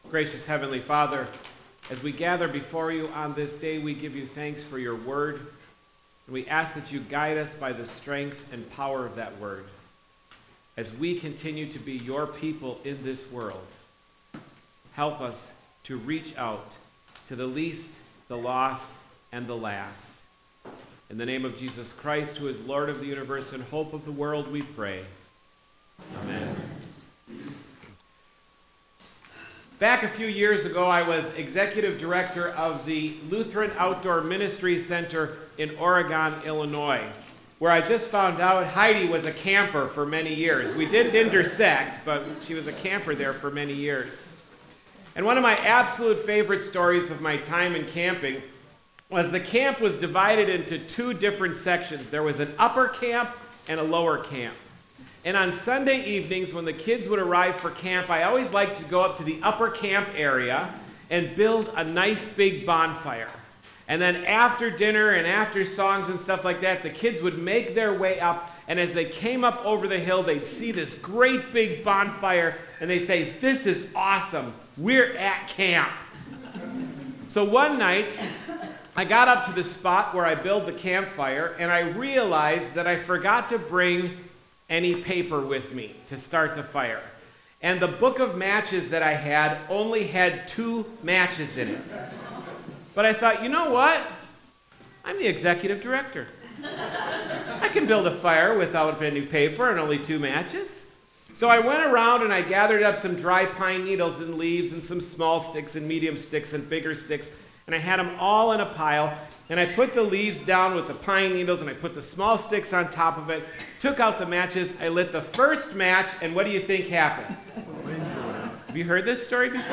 Gracious Heavenly Father, as we gather before you on this day, we give you thanks for your word, and we ask that you guide us by the strength and power of that word. As we continue to be your people in this world, help us to reach out to the least, the lost, and the last. In the name of Jesus Christ, who is Lord of the universe and hope of the world, we pray. Amen. Back a few years ago, I was executive director of the Lutheran Outdoor Ministry Center in Oregon, Illinois, where I just found out Heidi was a camper for many years. We didn't intersect, but she was a camper there for many years. And one of my absolute favorite stories of my time in camping was the camp was divided into two different sections. There was an upper camp and a lower camp. And on Sunday evenings, when the kids would arrive for camp, I always liked to go up to the upper camp area and build a nice big bonfire. And then after dinner and after songs and stuff like that, the kids would make their way up, and as they came up over the hill, they'd see this great big bonfire, and they'd say, "This is awesome, we're at camp." So one night, I got up to the spot where I build the campfire, and I realized that I forgot to bring any paper with me to start the fire. And the book of matches that I had only had 2 matches in it. But I thought, you know what? I'm the executive director. I can build a fire without any paper and only 2 matches. So I went around and I gathered up some dry pine needles and leaves and some small sticks and medium sticks and bigger sticks, and I had them all in a pile, and I put the leaves down with the pine needles, and I put the small sticks on top of it, took out the matches, I lit the first match, and what do you think happened? Have you heard this story before?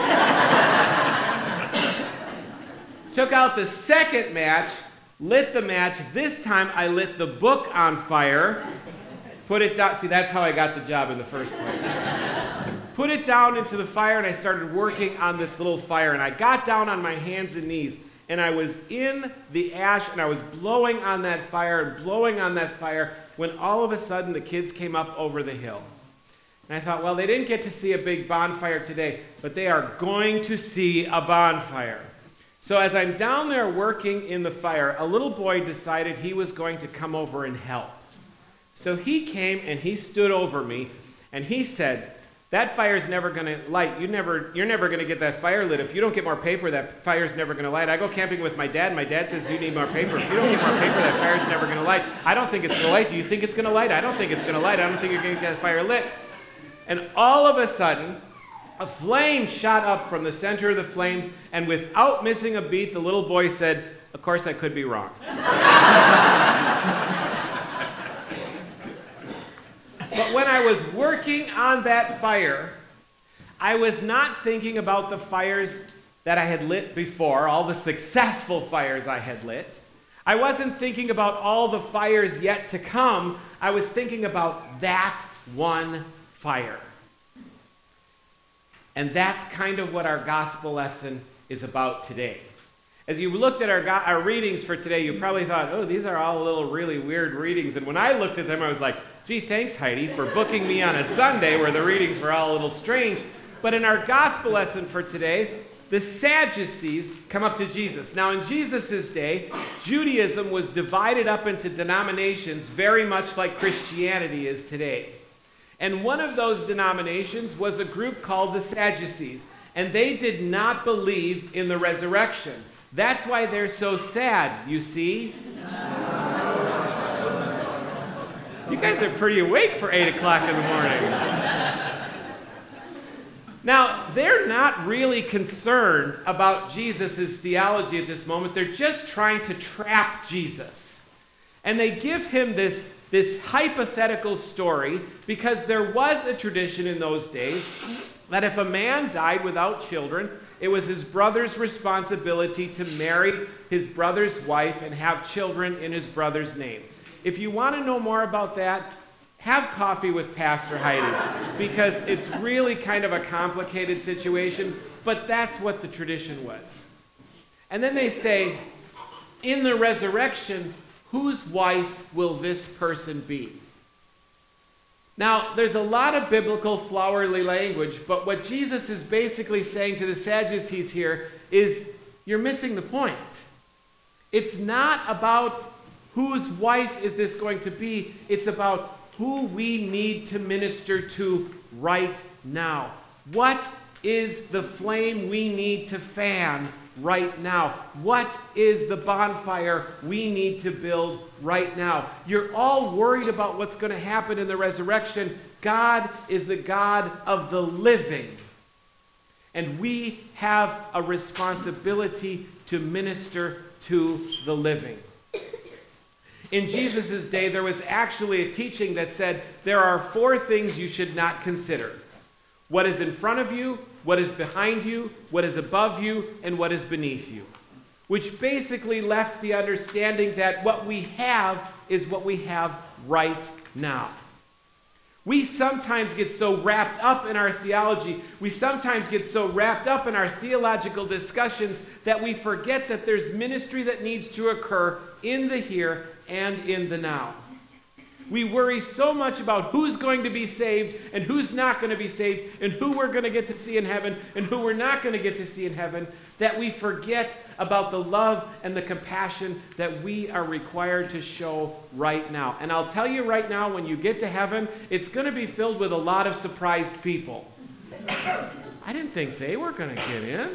Took out the second match, lit the match. This time I lit the book on fire, put it down. See, that's how I got the job in the first place. Put it down into the fire, and I started working on this little fire, and I got down on my hands and knees, and I was in the ash, and I was blowing on that fire and blowing on that fire when all of a sudden the kids came up over the hill. And I thought, well, they didn't get to see a big bonfire today, but they are going to see a bonfire. So as I'm down there working in the fire, a little boy decided he was going to come over and help. So he came and he stood over me, and he said, "That fire's never going to light. You're never going to get that fire lit. If you don't get more paper, that fire's never going to light. I go camping with my dad, and my dad says you need more paper. If you don't get more paper, that fire's never going to light. I don't think it's going to light. Do you think it's going to light? I don't think it's going to light. I don't think you're going to get that fire lit." And all of a sudden, a flame shot up from the center of the flames, and without missing a beat, the little boy said, "Of course I could be wrong." But when I was working on that fire, I was not thinking about the fires that I had lit before, all the successful fires I had lit. I wasn't thinking about all the fires yet to come. I was thinking about that one fire. And that's kind of what our gospel lesson is about today. As you looked at our readings for today, you probably thought, oh, these are all little really weird readings. And when I looked at them, I was like, gee, thanks, Heidi, for booking me on a Sunday where the readings were all a little strange. But in our gospel lesson for today, the Sadducees come up to Jesus. Now, in Jesus' day, Judaism was divided up into denominations very much like Christianity is today. And one of those denominations was a group called the Sadducees. And they did not believe in the resurrection. That's why they're so sad, you see. You guys are pretty awake for 8 o'clock in the morning. Now, they're not really concerned about Jesus' theology at this moment. They're just trying to trap Jesus. And they give him this hypothetical story because there was a tradition in those days that if a man died without children, it was his brother's responsibility to marry his brother's wife and have children in his brother's name. If you want to know more about that, have coffee with Pastor Heidi, because it's really kind of a complicated situation, but that's what the tradition was. And then they say, in the resurrection, whose wife will this person be? Now, there's a lot of biblical flowery language, but what Jesus is basically saying to the Sadducees here is, you're missing the point. It's not about whose wife is this going to be. It's about who we need to minister to right now. What is the flame we need to fan right now? What is the bonfire we need to build right now? You're all worried about what's going to happen in the resurrection. God is the God of the living. And we have a responsibility to minister to the living. In Jesus' day, there was actually a teaching that said there are 4 things you should not consider: what is in front of you, what is behind you, what is above you, and what is beneath you. Which basically left the understanding that what we have is what we have right now. We sometimes get so wrapped up in our theology, we sometimes get so wrapped up in our theological discussions that we forget that there's ministry that needs to occur in the here and in the now. We worry so much about who's going to be saved and who's not going to be saved and who we're going to get to see in heaven and who we're not going to get to see in heaven that we forget about the love and the compassion that we are required to show right now. And I'll tell you right now, when you get to heaven, it's going to be filled with a lot of surprised people. I didn't think they were going to get in.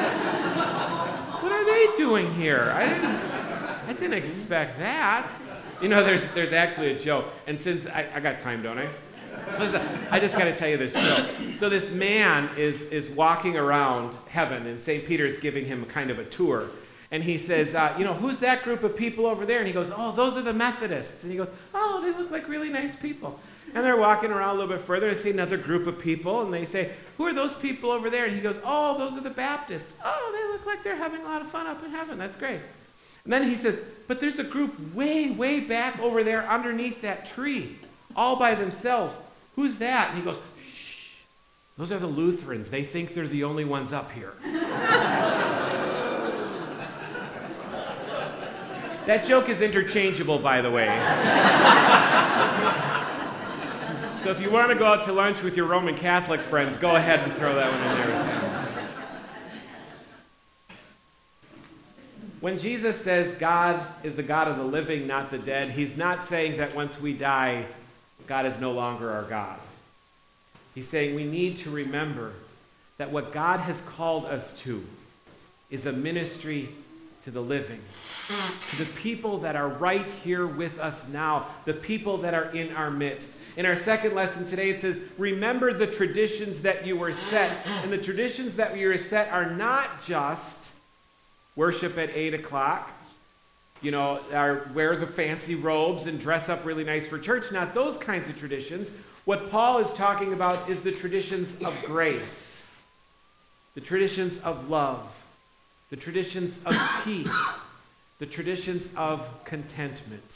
What are they doing here? I didn't expect that. You know, there's actually a joke. And since I got time, don't I? I just got to tell you this joke. So this man is walking around heaven, and St. Peter's giving him kind of a tour. And he says, who's that group of people over there? And he goes, oh, those are the Methodists. And he goes, oh, they look like really nice people. And they're walking around a little bit further and see another group of people. And they say, who are those people over there? And he goes, oh, those are the Baptists. Oh, they look like they're having a lot of fun up in heaven. That's great. And then he says, but there's a group way, way back over there underneath that tree, all by themselves. Who's that? And he goes, shh, those are the Lutherans. They think they're the only ones up here. That joke is interchangeable, by the way. So if you want to go out to lunch with your Roman Catholic friends, go ahead and throw that one in there with them. When Jesus says God is the God of the living, not the dead, he's not saying that once we die, God is no longer our God. He's saying we need to remember that what God has called us to is a ministry to the living, to the people that are right here with us now, the people that are in our midst. In our second lesson today, it says, remember the traditions that you were set. And the traditions that you were set are not just worship at 8 o'clock, wear the fancy robes and dress up really nice for church. Not those kinds of traditions. What Paul is talking about is the traditions of grace, the traditions of love, the traditions of peace, the traditions of contentment.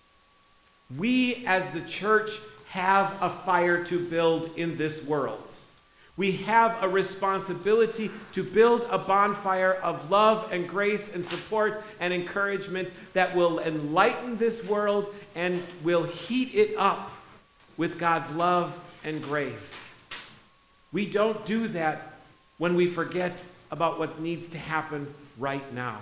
We as the church have a fire to build in this world. We have a responsibility to build a bonfire of love and grace and support and encouragement that will enlighten this world and will heat it up with God's love and grace. We don't do that when we forget about what needs to happen right now.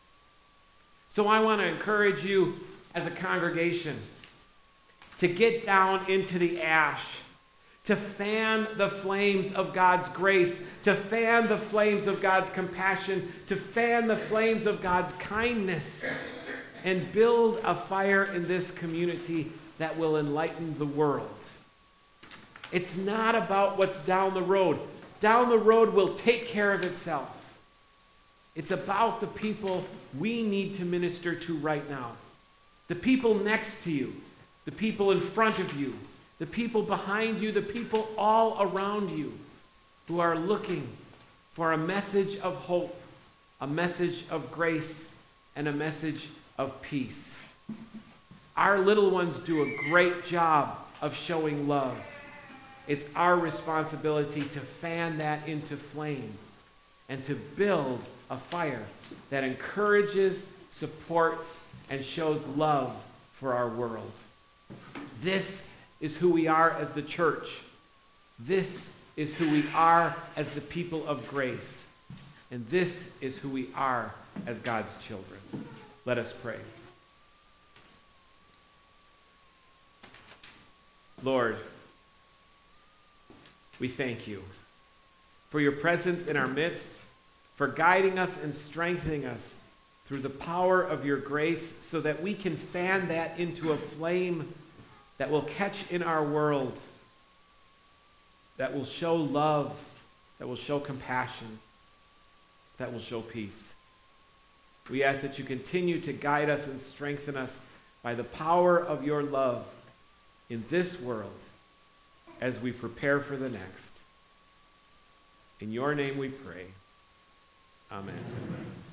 So I want to encourage you as a congregation to get down into the ash, to fan the flames of God's grace, to fan the flames of God's compassion, to fan the flames of God's kindness, and build a fire in this community that will enlighten the world. It's not about what's down the road. Down the road will take care of itself. It's about the people we need to minister to right now. The people next to you, the people in front of you, the people behind you, the people all around you who are looking for a message of hope, a message of grace, and a message of peace. Our little ones do a great job of showing love. It's our responsibility to fan that into flame and to build a fire that encourages, supports, and shows love for our world. This is who we are as the church. This is who we are as the people of grace. And this is who we are as God's children. Let us pray. Lord, we thank you for your presence in our midst, for guiding us and strengthening us through the power of your grace so that we can fan that into a flame that will catch in our world, that will show love, that will show compassion, that will show peace. We ask that you continue to guide us and strengthen us by the power of your love in this world as we prepare for the next. In your name we pray. Amen.